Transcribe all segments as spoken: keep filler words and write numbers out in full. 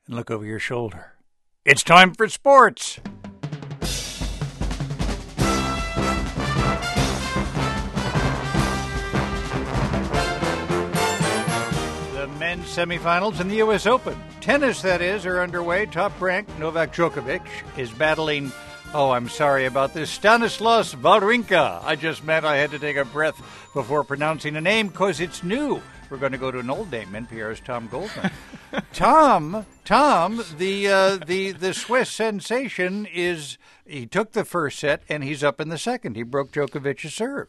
and look over your shoulder. It's time for sports. The men's semifinals in the U S Open. Tennis, that is, are underway. Top-ranked Novak Djokovic is battling, oh, I'm sorry about this, Stanislas Wawrinka. I just meant I had to take a breath before pronouncing a name because it's new. We're going to go to an old name, N P R's Tom Goldman. Tom, Tom, the uh, the the Swiss sensation is, he took the first set and he's up in the second. He broke Djokovic's serve.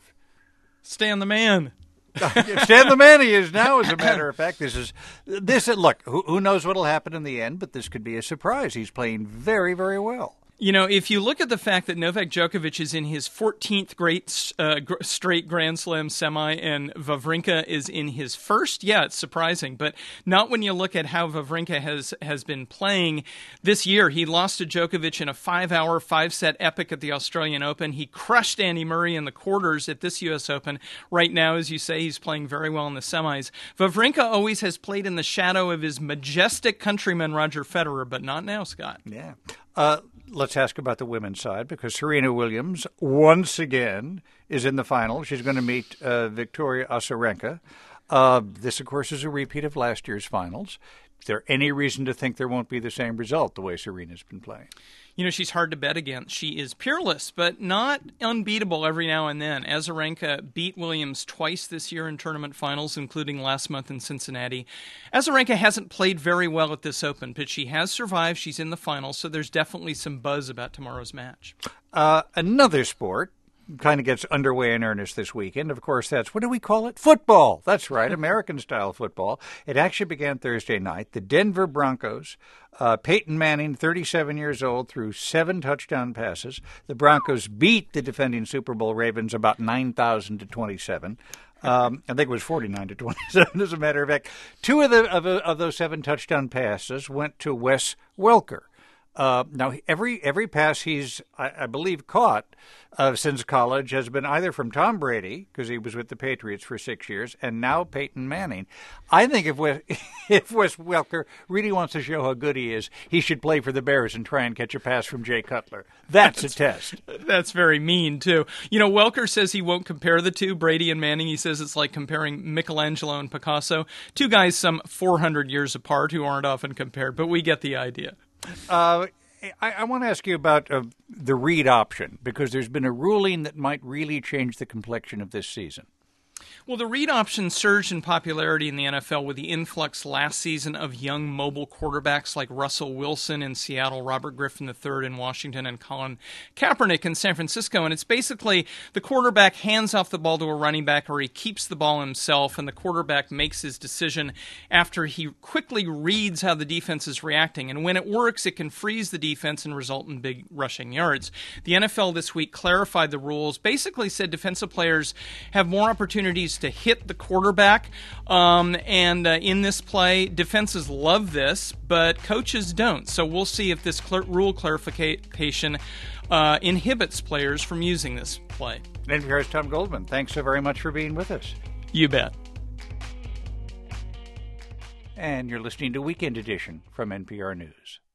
Stan the man. Stan the man he is now, as a matter of fact. This is, this. look, who, who knows what will happen in the end, but this could be a surprise. He's playing very, very well. You know, if you look at the fact that Novak Djokovic is in his fourteenth great, uh, gr- straight Grand Slam semi and Wawrinka is in his first, yeah, it's surprising. But not when you look at how Wawrinka has, has been playing this year. He lost to Djokovic in a five-hour, five-set epic at the Australian Open. He crushed Andy Murray in the quarters at this U S Open. Right now, as you say, he's playing very well in the semis. Wawrinka always has played in the shadow of his majestic countryman, Roger Federer, but not now, Scott. Yeah. Uh, let's ask about the women's side, because Serena Williams, once again, is in the final. She's going to meet uh, Victoria Azarenka. Uh, this, of course, is a repeat of last year's finals. Is there any reason to think there won't be the same result the way Serena's been playing? You know, she's hard to bet against. She is peerless, but not unbeatable every now and then. Azarenka beat Williams twice this year in tournament finals, including last month in Cincinnati. Azarenka hasn't played very well at this Open, but she has survived. She's in the finals, so there's definitely some buzz about tomorrow's match. Uh, another sport kind of gets underway in earnest this weekend. Of course, that's, what do we call it? Football. That's right, American-style football. It actually began Thursday night. The Denver Broncos, uh, Peyton Manning, thirty-seven years old, threw seven touchdown passes. The Broncos beat the defending Super Bowl Ravens about nine thousand to twenty-seven. Um, I think it was forty-nine to twenty-seven, as a matter of fact. Two of, the, of, of those seven touchdown passes went to Wes Welker. Uh, now, every every pass he's, I, I believe, caught uh, since college has been either from Tom Brady, because he was with the Patriots for six years, and now Peyton Manning. I think if Wes, if Wes Welker really wants to show how good he is, he should play for the Bears and try and catch a pass from Jay Cutler. That's, that's a test. That's very mean, too. You know, Welker says he won't compare the two, Brady and Manning. He says it's like comparing Michelangelo and Picasso, two guys some four hundred years apart who aren't often compared, but we get the idea. Uh, I, I want to ask you about uh, the read option, because there's been a ruling that might really change the complexion of this season. Well, the read option surged in popularity in the N F L with the influx last season of young mobile quarterbacks like Russell Wilson in Seattle, Robert Griffin the third in Washington, and Colin Kaepernick in San Francisco. And it's basically the quarterback hands off the ball to a running back, or he keeps the ball himself, and the quarterback makes his decision after he quickly reads how the defense is reacting. And when it works, it can freeze the defense and result in big rushing yards. The N F L this week clarified the rules, basically said defensive players have more opportunities to hit the quarterback. Um, and uh, in this play, defenses love this, but coaches don't. So we'll see if this cl- rule clarification uh, inhibits players from using this play. N P R's Tom Goldman, thanks so very much for being with us. You bet. And you're listening to Weekend Edition from N P R News.